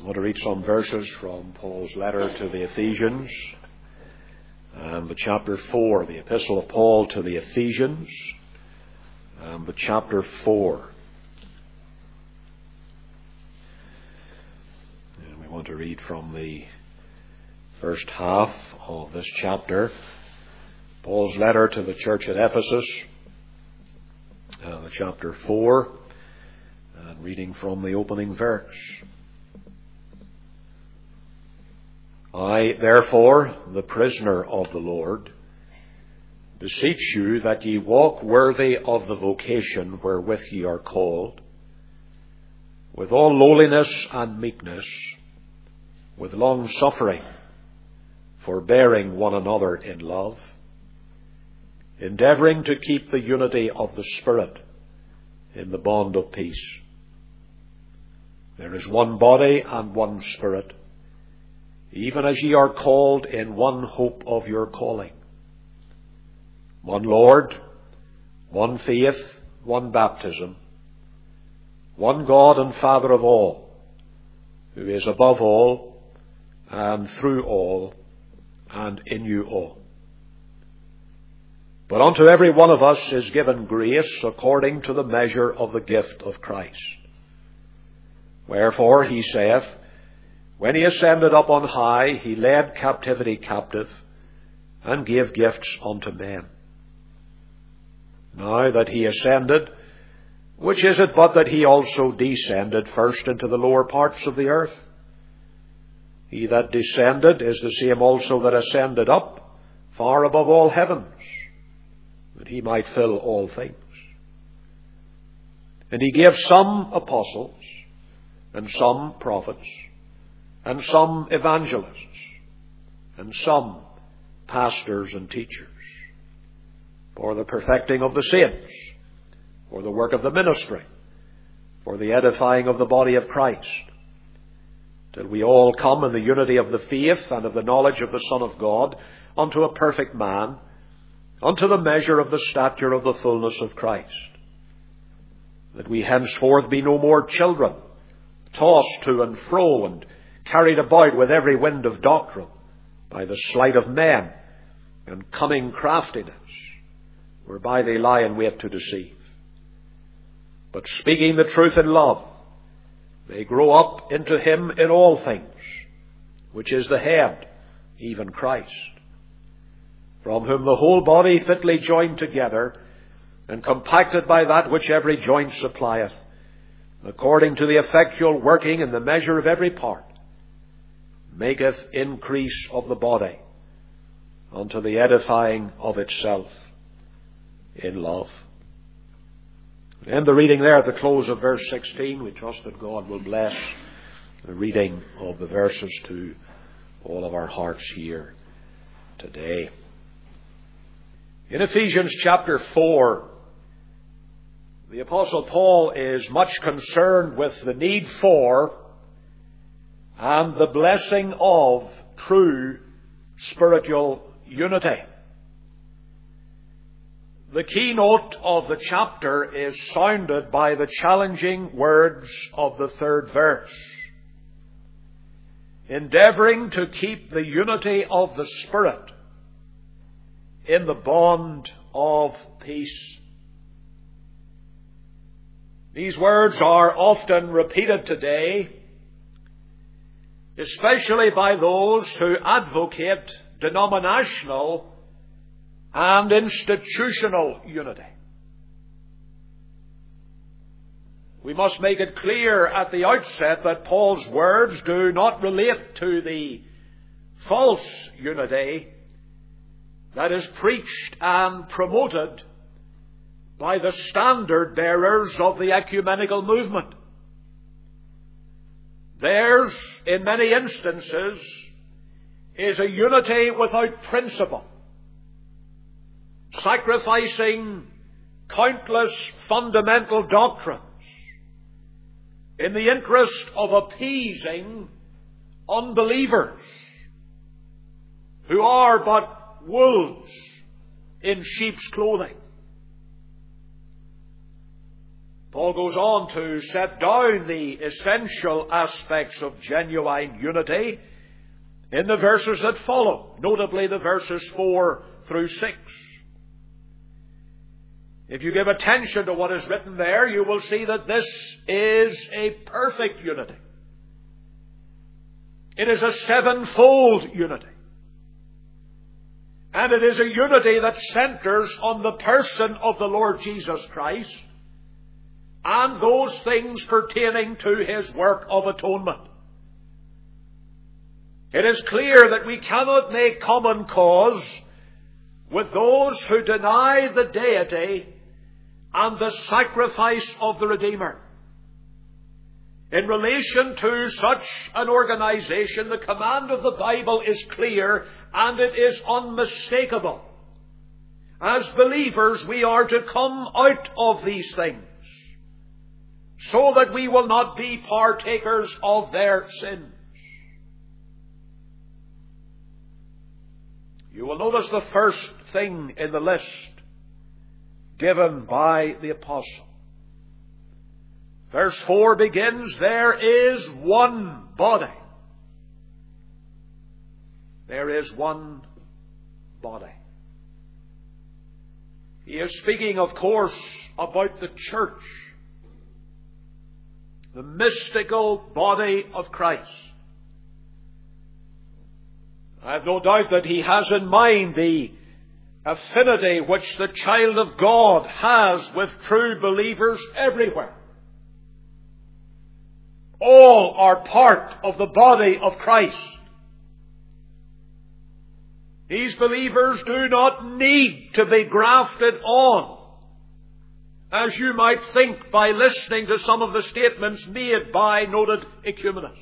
I want to read some verses from Paul's letter to the Ephesians, the chapter 4, the epistle of Paul to the Ephesians, the chapter 4. And we want to read from the first half of this chapter, Paul's letter to the church at Ephesus, the chapter 4, and reading from the opening verse. I, therefore, the prisoner of the Lord, beseech you that ye walk worthy of the vocation wherewith ye are called, with all lowliness and meekness, with long suffering, forbearing one another in love, endeavouring to keep the unity of the Spirit in the bond of peace. There is one body and one Spirit, even as ye are called in one hope of your calling. One Lord, one faith, one baptism, one God and Father of all, who is above all, and through all, and in you all. But unto every one of us is given grace according to the measure of the gift of Christ. Wherefore he saith, when he ascended up on high, he led captivity captive, and gave gifts unto men. Now that he ascended, which is it but that he also descended first into the lower parts of the earth? He that descended is the same also that ascended up far above all heavens, that he might fill all things. And he gave some apostles, and some prophets, and some evangelists, and some pastors and teachers, for the perfecting of the saints, for the work of the ministry, for the edifying of the body of Christ, till we all come in the unity of the faith and of the knowledge of the Son of God, unto a perfect man, unto the measure of the stature of the fullness of Christ, that we henceforth be no more children, tossed to and fro and carried about with every wind of doctrine, by the sleight of men and cunning craftiness, whereby they lie in wait to deceive. But speaking the truth in love, they grow up into him in all things, which is the head, even Christ, from whom the whole body fitly joined together, and compacted by that which every joint supplieth, according to the effectual working in the measure of every part, maketh increase of the body unto the edifying of itself in love. And the reading there at the close of verse 16, we trust that God will bless the reading of the verses to all of our hearts here today. In Ephesians chapter 4, the Apostle Paul is much concerned with the need for and the blessing of true spiritual unity. The keynote of the chapter is sounded by the challenging words of the third verse. Endeavouring to keep the unity of the Spirit in the bond of peace. These words are often repeated today, especially by those who advocate denominational and institutional unity. We must make it clear at the outset that Paul's words do not relate to the false unity that is preached and promoted by the standard bearers of the ecumenical movement. Theirs, in many instances, is a unity without principle, sacrificing countless fundamental doctrines in the interest of appeasing unbelievers who are but wolves in sheep's clothing. Paul goes on to set down the essential aspects of genuine unity in the verses that follow, notably the verses 4 through 6. If you give attention to what is written there, you will see that this is a perfect unity. It is a sevenfold unity. And it is a unity that centers on the person of the Lord Jesus Christ and those things pertaining to His work of atonement. It is clear that we cannot make common cause with those who deny the deity and the sacrifice of the Redeemer. In relation to such an organization, the command of the Bible is clear and it is unmistakable. As believers, we are to come out of these things so that we will not be partakers of their sins. You will notice the first thing in the list given by the apostle. Verse 4 begins, there is one body. There is one body. He is speaking, of course, about the church, the mystical body of Christ. I have no doubt that he has in mind the affinity which the child of God has with true believers everywhere. All are part of the body of Christ. These believers do not need to be grafted on, as you might think by listening to some of the statements made by noted ecumenists.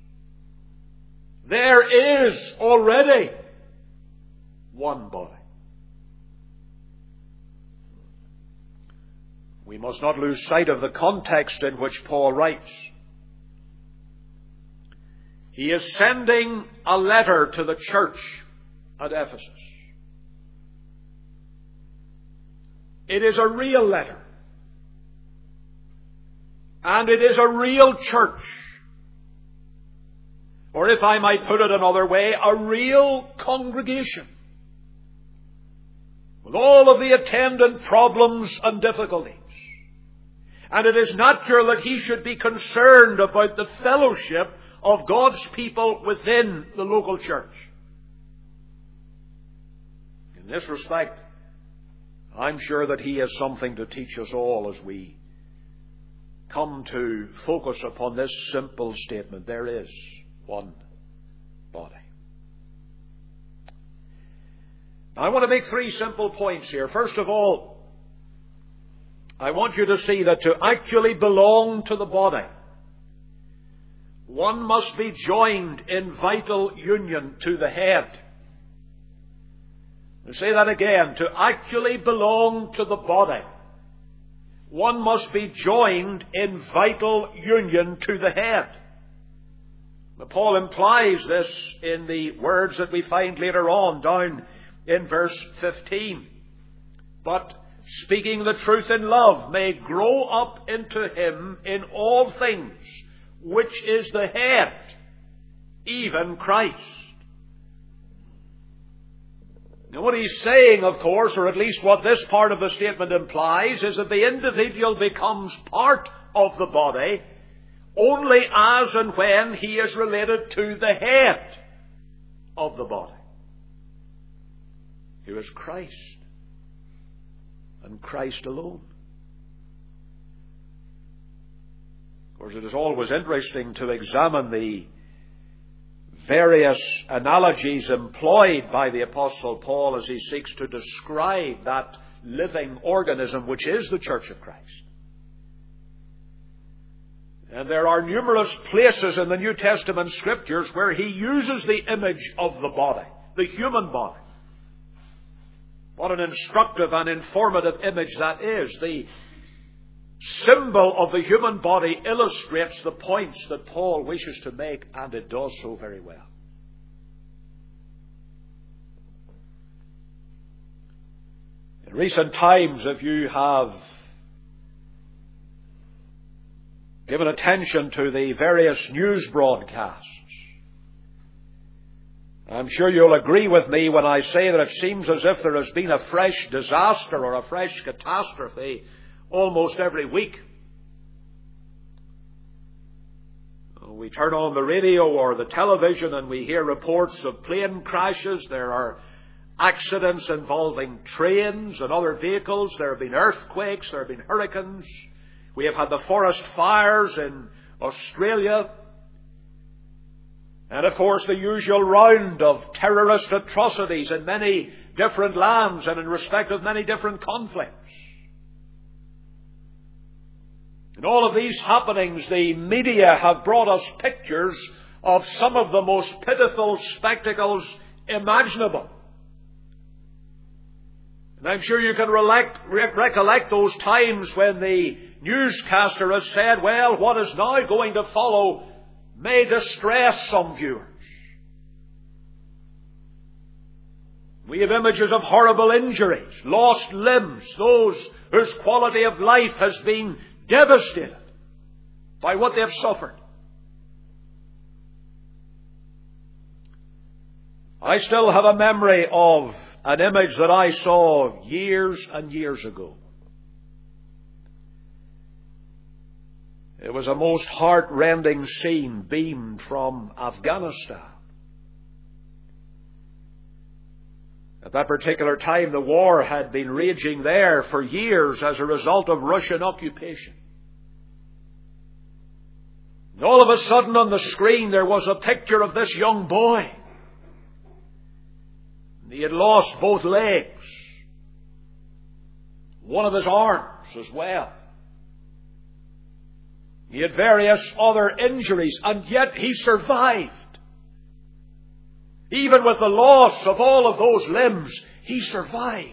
There is already one body. We must not lose sight of the context in which Paul writes. He is sending a letter to the church at Ephesus. It is a real letter. And it is a real church. Or if I might put it another way, a real congregation. With all of the attendant problems and difficulties. And it is natural that he should be concerned about the fellowship of God's people within the local church. In this respect, I'm sure that he has something to teach us all as we come to focus upon this simple statement. There is one body. Now, I want to make three simple points here. First of all, I want you to see that to actually belong to the body, one must be joined in vital union to the head. I'll say that again. To actually belong to the body, one must be joined in vital union to the head. Now, Paul implies this in the words that we find later on down in verse 15. But speaking the truth in love may grow up into him in all things, which is the head, even Christ. Now what he's saying, of course, or at least what this part of the statement implies, is that the individual becomes part of the body only as and when he is related to the head of the body, who is Christ, and Christ alone. Of course, it is always interesting to examine the various analogies employed by the Apostle Paul as he seeks to describe that living organism which is the Church of Christ. And there are numerous places in the New Testament Scriptures where he uses the image of the body, the human body. What an instructive and informative image that is. The symbol of the human body illustrates the points that Paul wishes to make, and it does so very well. In recent times, if you have given attention to the various news broadcasts. I'm sure you'll agree with me when I say that it seems as if there has been a fresh disaster or a fresh catastrophe almost every week. We turn on the radio or the television and we hear reports of plane crashes. There are accidents involving trains and other vehicles. There have been earthquakes. There have been hurricanes. We have had the forest fires in Australia. And of course the usual round of terrorist atrocities in many different lands and in respect of many different conflicts. In all of these happenings, the media have brought us pictures of some of the most pitiful spectacles imaginable. And I'm sure you can recollect those times when the newscaster has said, well, what is now going to follow may distress some viewers. We have images of horrible injuries, lost limbs, those whose quality of life has been devastated by what they have suffered. I still have a memory of an image that I saw years and years ago. It was a most heart-rending scene beamed from Afghanistan. At that particular time, the war had been raging there for years as a result of Russian occupation. And all of a sudden on the screen there was a picture of this young boy. He had lost both legs, one of his arms as well. He had various other injuries, and yet he survived. Even with the loss of all of those limbs, he survived.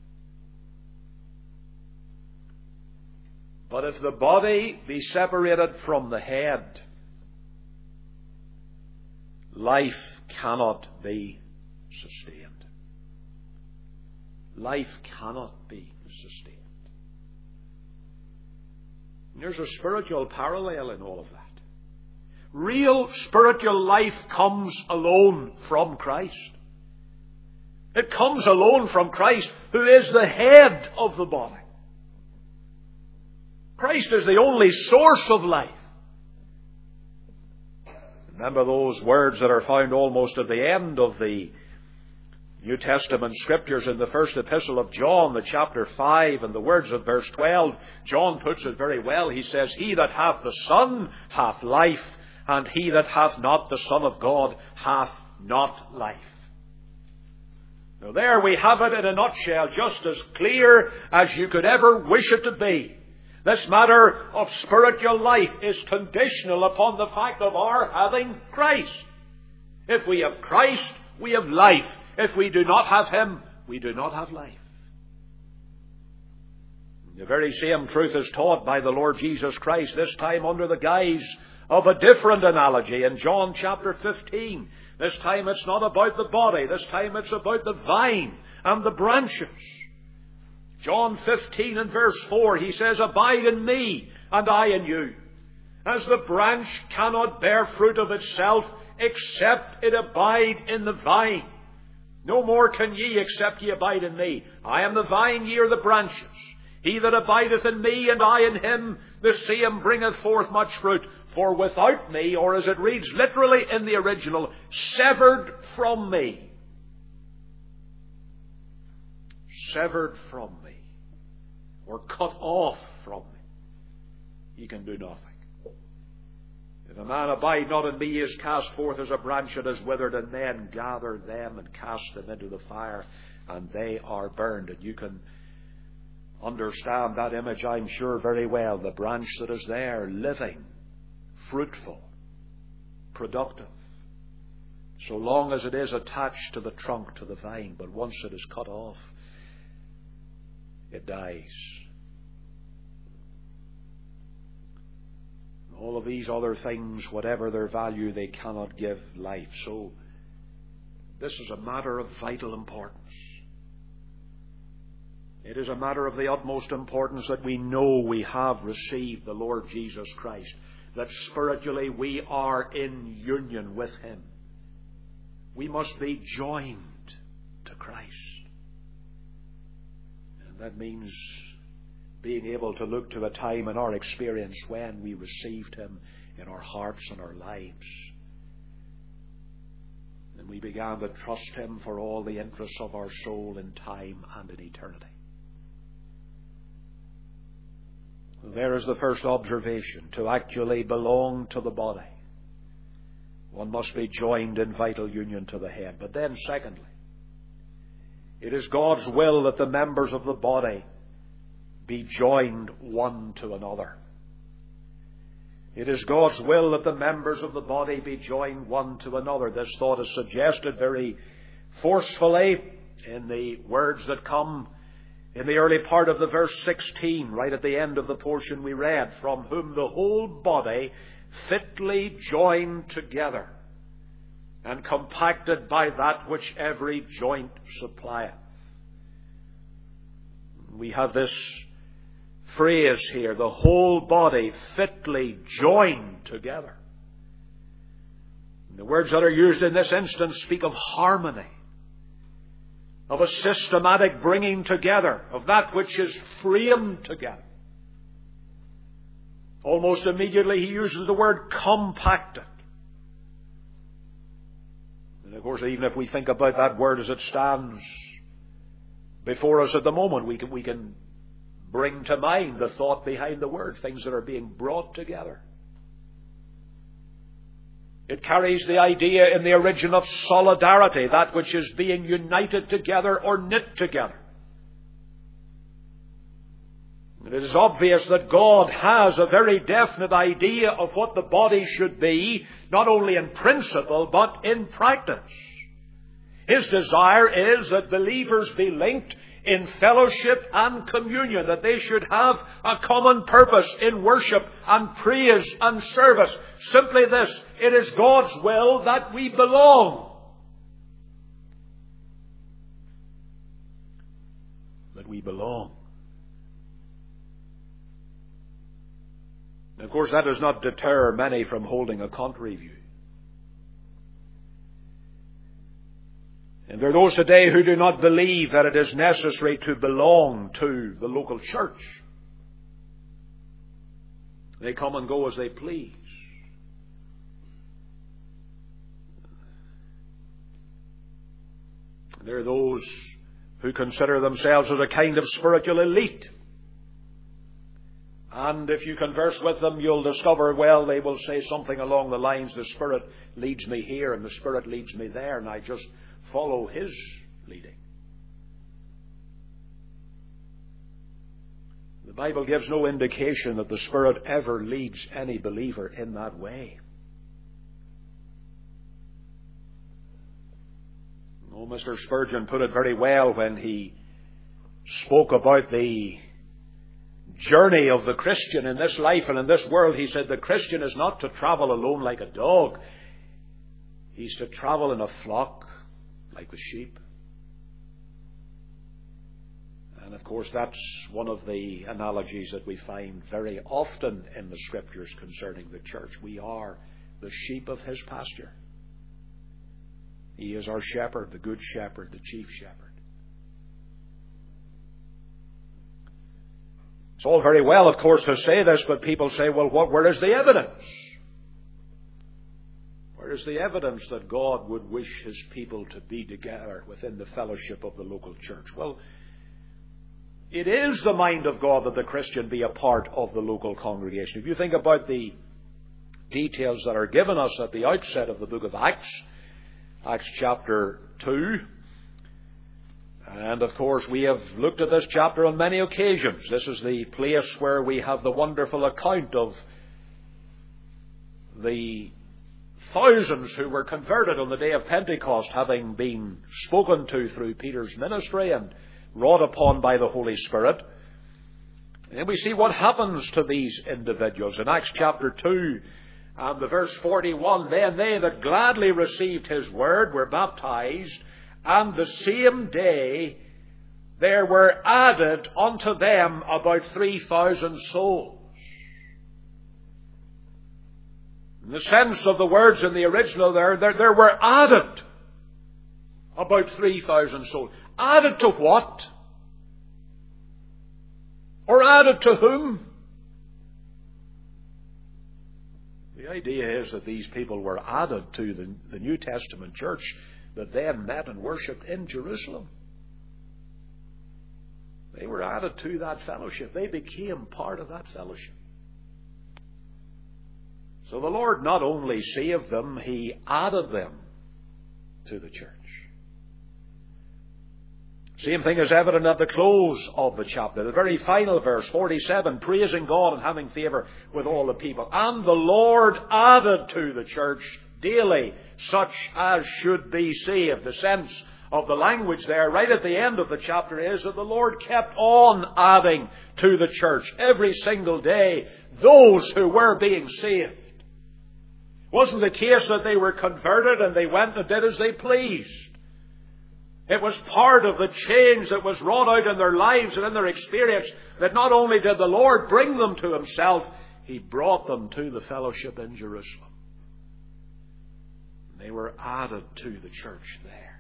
But if the body be separated from the head, life cannot be sustained. Life cannot be sustained. And there's a spiritual parallel in all of that. Real spiritual life comes alone from Christ. It comes alone from Christ, who is the head of the body. Christ is the only source of life. Remember those words that are found almost at the end of the New Testament Scriptures in the first epistle of John, the chapter 5, and the words of verse 12. John puts it very well. He says, "He that hath the Son hath life, and he that hath not the Son of God hath not life." Now there we have it in a nutshell, just as clear as you could ever wish it to be. This matter of spiritual life is conditional upon the fact of our having Christ. If we have Christ, we have life. If we do not have Him, we do not have life. The very same truth is taught by the Lord Jesus Christ, this time under the guise of a different analogy in John chapter 15. This time it's not about the body. This time it's about the vine and the branches. John 15 and verse 4, He says, "Abide in me, and I in you. As the branch cannot bear fruit of itself, except it abide in the vine. No more can ye, except ye abide in me. I am the vine, ye are the branches. He that abideth in me, and I in him, the same bringeth forth much fruit. For without me," or as it reads literally in the original, "severed from me." Severed from me, or cut off from me, ye can do nothing. If a man abide not in me, he is cast forth as a branch that is withered, and men gather them and cast them into the fire, and they are burned. And you can understand that image, I'm sure, very well. The branch that is there, living, fruitful, productive, so long as it is attached to the trunk, to the vine. But once it is cut off, it dies. All of these other things, whatever their value, they cannot give life. So this is a matter of vital importance. It is a matter of the utmost importance that we know we have received the Lord Jesus Christ, that spiritually we are in union with Him. We must be joined to Christ. And that means being able to look to a time in our experience when we received Him in our hearts and our lives. And we began to trust Him for all the interests of our soul in time and in eternity. There is the first observation. To actually belong to the body, one must be joined in vital union to the head. But then secondly, it is God's will that the members of the body be joined one to another. It is God's will that the members of the body be joined one to another. This thought is suggested very forcefully in the words that come in the early part of the verse 16, right at the end of the portion we read, from whom the whole body fitly joined together and compacted by that which every joint supplieth. We have this phrase here, the whole body fitly joined together. The words that are used in this instance speak of harmony, of a systematic bringing together of that which is framed together. Almost immediately he uses the word compacted. And of course, even if we think about that word as it stands before us at the moment, we can bring to mind the thought behind the word, things that are being brought together. It carries the idea in the origin of solidarity, that which is being united together or knit together. And it is obvious that God has a very definite idea of what the body should be, not only in principle, but in practice. His desire is that believers be linked in fellowship and communion, that they should have a common purpose in worship and praise and service. Simply this, it is God's will that we belong. That we belong. And of course, that does not deter many from holding a contrary view. And there are those today who do not believe that it is necessary to belong to the local church. They come and go as they please. There are those who consider themselves as a kind of spiritual elite. And if you converse with them, you'll discover, well, they will say something along the lines, the Spirit leads me here and the Spirit leads me there, and I just follow His leading. The Bible gives no indication that the Spirit ever leads any believer in that way. Oh, Mr. Spurgeon put it very well when he spoke about the journey of the Christian in this life and in this world. He said the Christian is not to travel alone like a dog. He's to travel in a flock like the sheep. And of course that's one of the analogies that we find very often in the Scriptures concerning the church. We are the sheep of His pasture. He is our shepherd, the good shepherd, the chief shepherd. It's all very well, of course, to say this, but people say, well, where is the evidence? Where is the evidence that God would wish His people to be together within the fellowship of the local church? Well, it is the mind of God that the Christian be a part of the local congregation. If you think about the details that are given us at the outset of the book of Acts, Acts chapter 2, and of course we have looked at this chapter on many occasions. This is the place where we have the wonderful account of the thousands who were converted on the day of Pentecost, having been spoken to through Peter's ministry and wrought upon by the Holy Spirit. And we see what happens to these individuals. In Acts chapter 2 and the verse 41, then they that gladly received His word were baptized, and the same day there were added unto them about 3,000 souls. In the sense of the words in the original there were added about 3,000 souls. Added to what? Or added to whom? The idea is that these people were added to the New Testament church that then met and worshipped in Jerusalem. They were added to that fellowship. They became part of that fellowship. So the Lord not only saved them, He added them to the church. Same thing is evident at the close of the chapter. The very final verse, 47, praising God and having favour with all the people. And the Lord added to the church daily such as should be saved. The sense of the language there, right at the end of the chapter, is that the Lord kept on adding to the church every single day those who were being saved. It wasn't the case that they were converted and they went and did as they pleased. It was part of the change that was wrought out in their lives and in their experience that not only did the Lord bring them to Himself, He brought them to the fellowship in Jerusalem. They were added to the church there.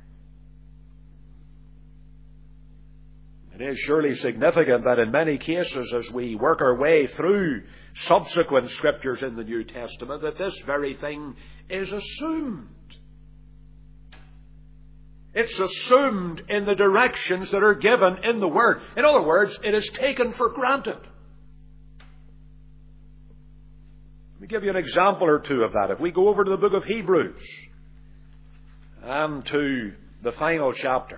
It is surely significant that in many cases, as we work our way through subsequent scriptures in the New Testament, that this very thing is assumed. It's assumed in the directions that are given in the Word. In other words, it is taken for granted. Let me give you an example or two of that. If we go over to the book of Hebrews and to the final chapter,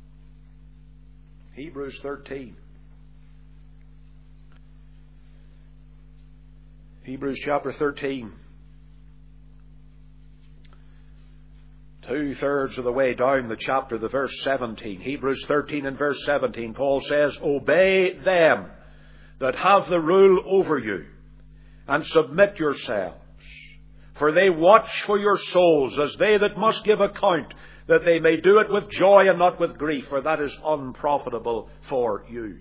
Hebrews 13. Hebrews chapter 13. 2/3 of the way down the chapter, the verse 17. Hebrews 13 and verse 17, Paul says, Obey them that have the rule over you, and submit yourselves. For they watch for your souls, as they that must give account, that they may do it with joy and not with grief, for that is unprofitable for you.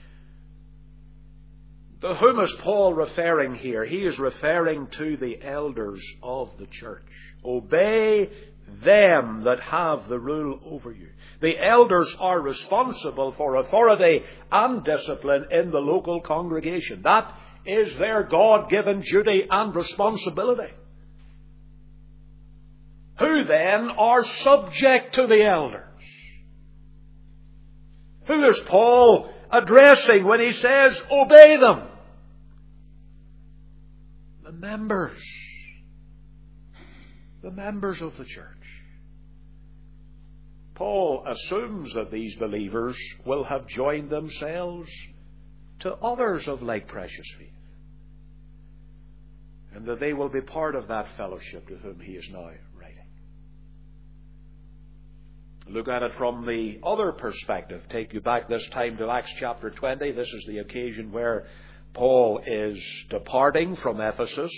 To whom is Paul referring here? He is referring to the elders of the church. Obey them that have the rule over you. The elders are responsible for authority and discipline in the local congregation. That is their God-given duty and responsibility. Who then are subject to the elders? Who is Paul addressing when he says, obey them? The members. The members of the church. Paul assumes that these believers will have joined themselves to others of like precious faith, and that they will be part of that fellowship to whom he is now writing. Look at it from the other perspective. Take you back this time to Acts chapter 20. This is the occasion where Paul is departing from Ephesus.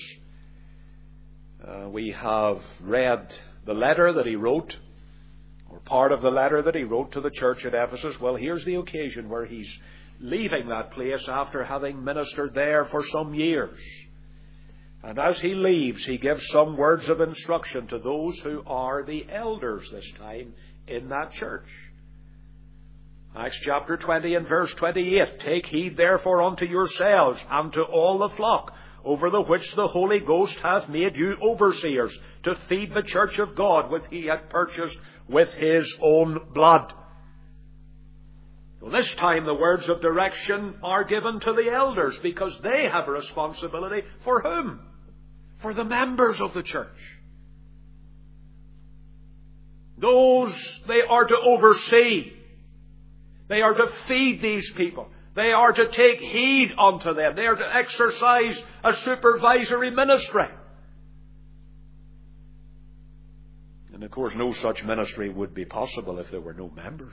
We have read the letter that he wrote, or part of the letter that he wrote to the church at Ephesus. Well, here's the occasion where he's leaving that place after having ministered there for some years. And as he leaves, he gives some words of instruction to those who are the elders this time in that church. Acts chapter 20 and verse 28. Take heed therefore unto yourselves and to all the flock, over the which the Holy Ghost hath made you overseers, to feed the church of God, which he hath purchased with his own blood. Well, this time the words of direction are given to the elders, because they have a responsibility for whom? For the members of the church. Those they are to oversee. They are to feed these people. They are to take heed unto them. They are to exercise a supervisory ministry. And of course, no such ministry would be possible if there were no members.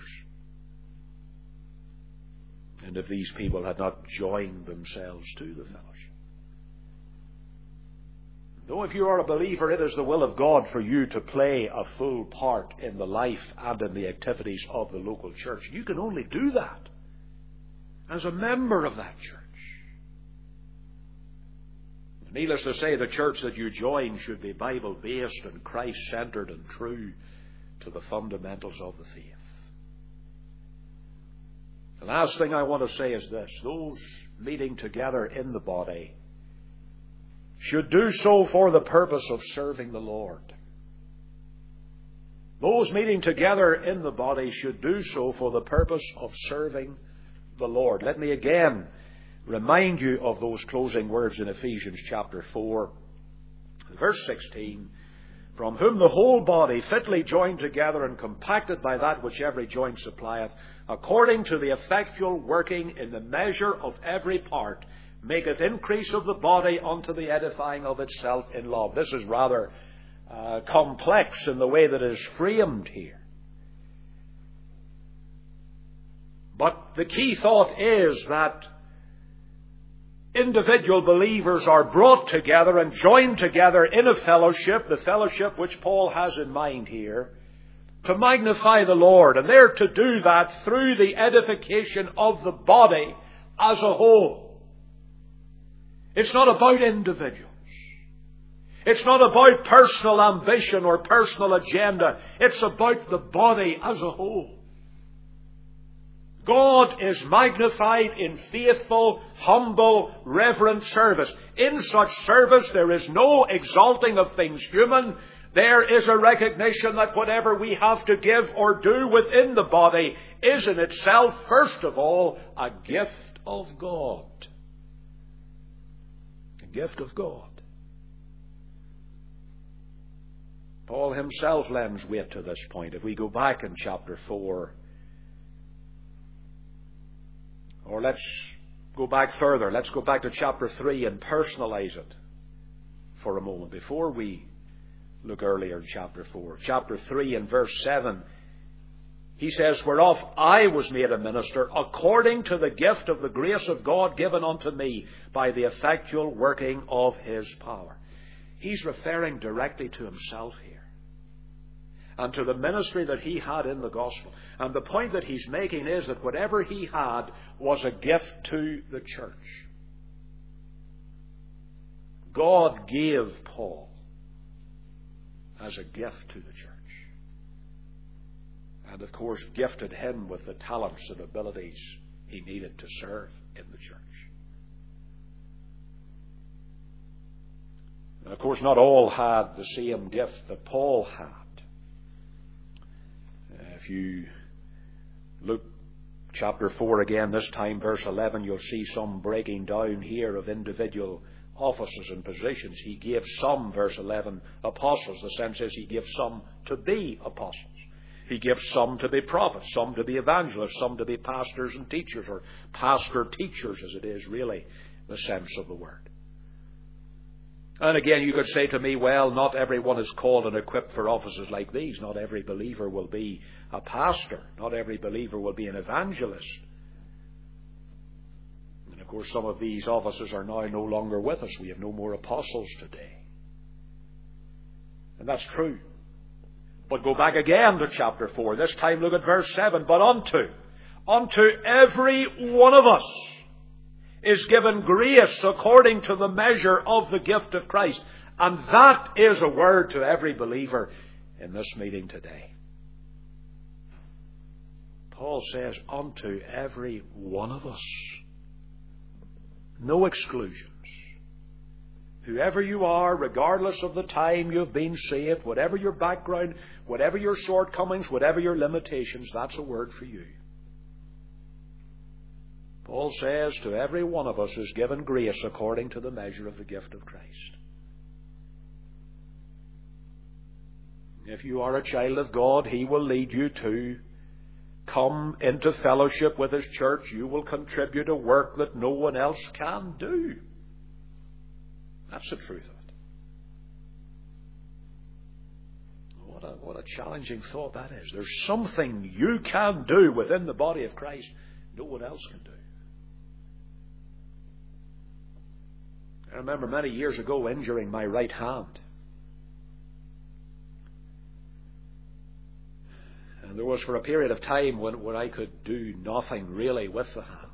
And if these people had not joined themselves to the fellowship. Though if you are a believer, it is the will of God for you to play a full part in the life and in the activities of the local church. You can only do that as a member of that church. Needless to say, the church that you join should be Bible-based and Christ-centered and true to the fundamentals of the faith. The last thing I want to say is this: those meeting together in the body should do so for the purpose of serving the Lord. Those meeting together in the body should do so for the purpose of serving the Lord. Let me again remind you of those closing words in Ephesians chapter 4, verse 16. From whom the whole body, fitly joined together and compacted by that which every joint supplieth, according to the effectual working in the measure of every part, maketh increase of the body unto the edifying of itself in love. This is rather complex in the way that it is framed here. But the key thought is that individual believers are brought together and joined together in a fellowship, the fellowship which Paul has in mind here, to magnify the Lord. And they're to do that through the edification of the body as a whole. It's not about individuals. It's not about personal ambition or personal agenda. It's about the body as a whole. God is magnified in faithful, humble, reverent service. In such service there is no exalting of things human. There is a recognition that whatever we have to give or do within the body is in itself, first of all, a gift of God. A gift of God. Paul himself lends weight to this point. If we go back in chapter 4, or let's go back further. Let's go back to chapter 3 and personalize it for a moment before we look earlier in chapter 4. Chapter 3 and verse 7, he says, whereof I was made a minister according to the gift of the grace of God given unto me by the effectual working of His power. He's referring directly to himself here and to the ministry that he had in the gospel. And the point that he's making is that whatever he had was a gift to the church. God gave Paul as a gift to the church. And of course gifted him with the talents and abilities he needed to serve in the church. And of course not all had the same gift that Paul had. If you look chapter 4 again, this time verse 11, you'll see some breaking down here of individual offices and positions. He gave some, verse 11, apostles. The sense is he gave some to be apostles. He gives some to be prophets, some to be evangelists, some to be pastors and teachers, or pastor teachers as it is really the sense of the word. And again, you could say to me, well, not everyone is called and equipped for offices like these. Not every believer will be a pastor. Not every believer will be an evangelist. And of course, some of these offices are now no longer with us. We have no more apostles today. And that's true. But go back again to chapter 4. This time look at verse 7. But unto every one of us is given grace according to the measure of the gift of Christ. And that is a word to every believer in this meeting today. Paul says, unto every one of us. No exclusions. Whoever you are, regardless of the time you've been saved, whatever your background, whatever your shortcomings, whatever your limitations, that's a word for you. Paul says, to every one of us is given grace according to the measure of the gift of Christ. If you are a child of God, He will lead you to come into fellowship with His church. You will contribute a work that no one else can do. That's the truth of it. What a challenging thought that is. There's something you can do within the body of Christ no one else can do. I remember many years ago injuring my right hand. And there was for a period of time when I could do nothing really with the hand.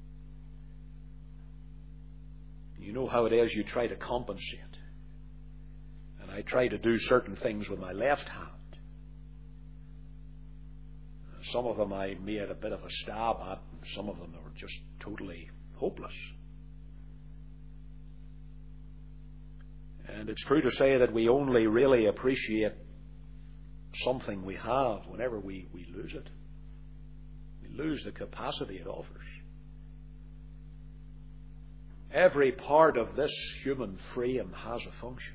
You know how it is, you try to compensate. And I try to do certain things with my left hand. Some of them I made a bit of a stab at, and some of them were just totally hopeless. And it's true to say that we only really appreciate something we have whenever we lose it. We lose the capacity it offers. Every part of this human frame has a function,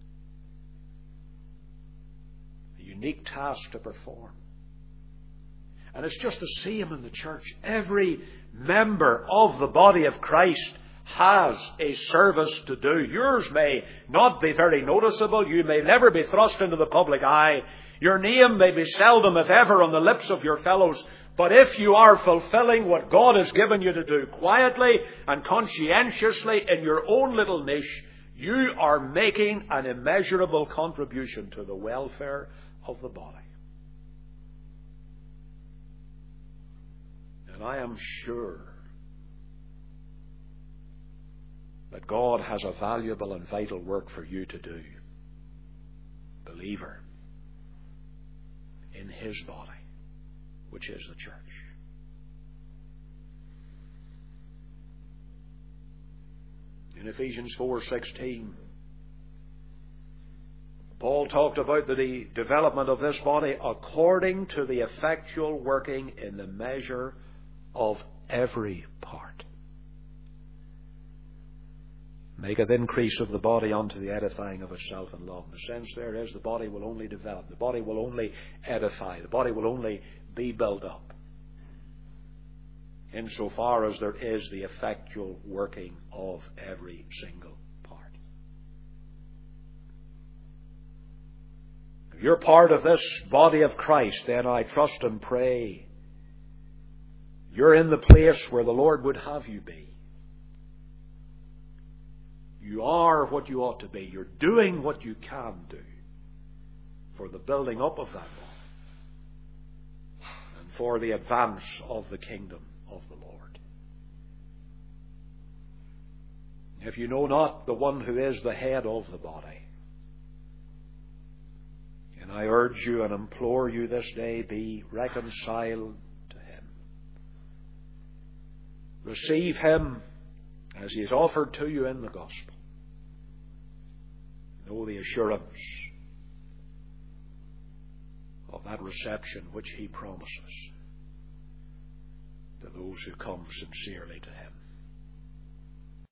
a unique task to perform. And it's just the same in the church. Every member of the body of Christ has a service to do. Yours may not be very noticeable. You may never be thrust into the public eye. Your name may be seldom, if ever, on the lips of your fellows. But if you are fulfilling what God has given you to do quietly and conscientiously in your own little niche, you are making an immeasurable contribution to the welfare of the body. And I am sure that God has a valuable and vital work for you to do, believer, in His body, which is the church. In Ephesians 4:16, Paul talked about the development of this body according to the effectual working in the measure of every part. Maketh increase of the body unto the edifying of itself in love. The sense there is the body will only develop. The body will only edify. The body will only be built up insofar as there is the effectual working of every single part. If you're part of this body of Christ, then I trust and pray you're in the place where the Lord would have you be. You are what you ought to be. You're doing what you can do for the building up of that body and for the advance of the kingdom of the Lord. If you know not the one who is the head of the body, and I urge you and implore you this day, be reconciled to Him. Receive Him as He is offered to you in the gospel. Know the assurance of that reception which He promises to those who come sincerely to Him.